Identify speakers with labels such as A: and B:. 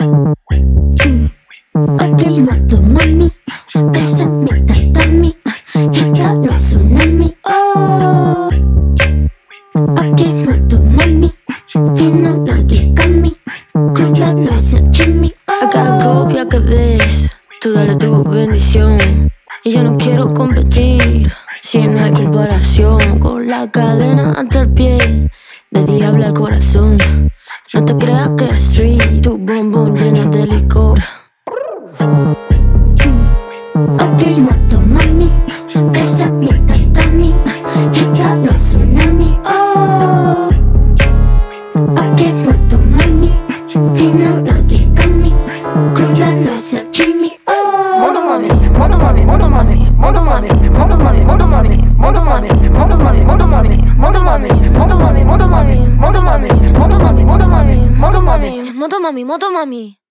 A: Aquí mato mami, pesa mi tatami, gitano tsunami. Oh, aquí mato mami, fino la kikami, cruda lo sashimi.
B: A cada copia que ves, tú dale tu bendición. Y yo no quiero competir, si no hay comparación. Con la cadena hasta el pie, de diablo al corazón. No te creas que es sweet, tu bombón llena de licor.
A: Aquí mato mami, pesa mi tatami, gitano tsunami. Oh, aquí mato mami, fino la kikami, cruda lo sashimi.
B: Moto mami, moto mami, moto mami, moto mami, moto mami, moto mami, moto mami, moto mami, moto mami, moto mami, moto mami, moto mami, moto mami, moto mami, moto mami, moto mami, moto mami, moto mami.